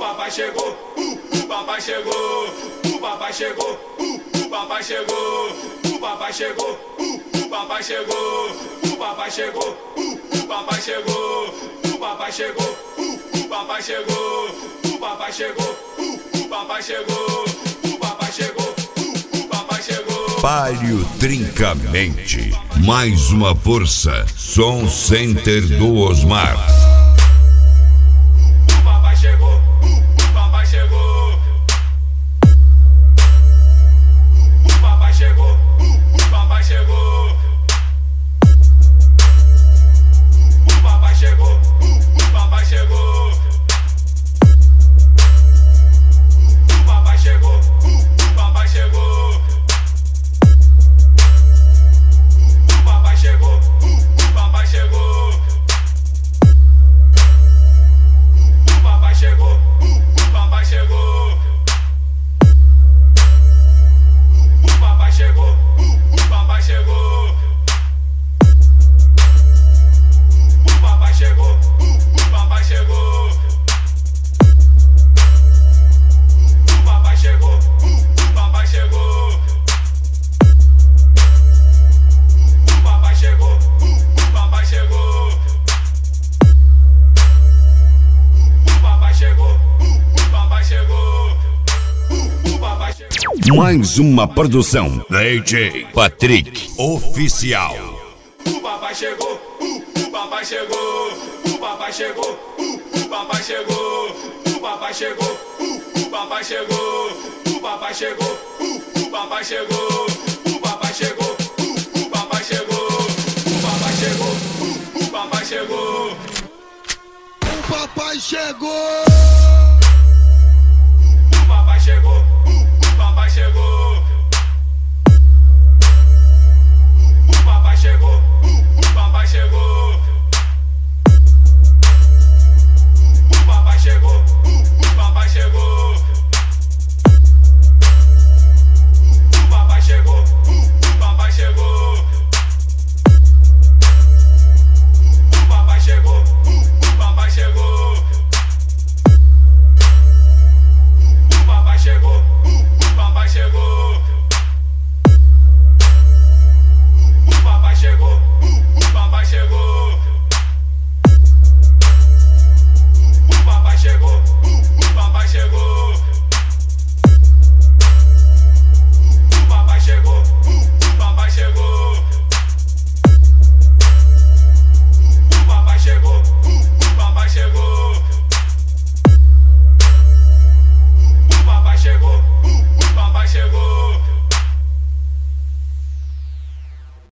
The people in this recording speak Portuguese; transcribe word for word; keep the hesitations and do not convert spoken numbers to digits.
papai chegou, uh, o papai chegou, o papai chegou, uh, o papai chegou, o papai chegou, uh, o papai chegou, o papai chegou, uh, o papai chegou, o papai chegou, uh, o papai chegou, o papai chegou, uh, o papai chegou, o papai chegou, uh, o papai chegou. Palio Trincamente, mais uma força, Som Center do Osmar. Chegou, o papai chegou. O papai chegou, o papai chegou. O papai chegou, o papai chegou. O papai chegou, o papai chegou. O papai chegou, o papai chegou. Chegou, o papai chegou. O papai chegou, o papai chegou. O papai chegou, o papai chegou. O papai chegou, o papai chegou. O papai chegou, o papai chegou. Chegou, o papai chegou, o papai chegou. Mais uma produção D J Patrick Oficial. O papai chegou, o papai chegou, o papai chegou, o papai chegou, o papai chegou, o papai chegou, o papai chegou, o papai chegou, o papai chegou, o papai chegou, o papai chegou, o papai chegou. O papai chegou. O papai chegou, o papai chegou.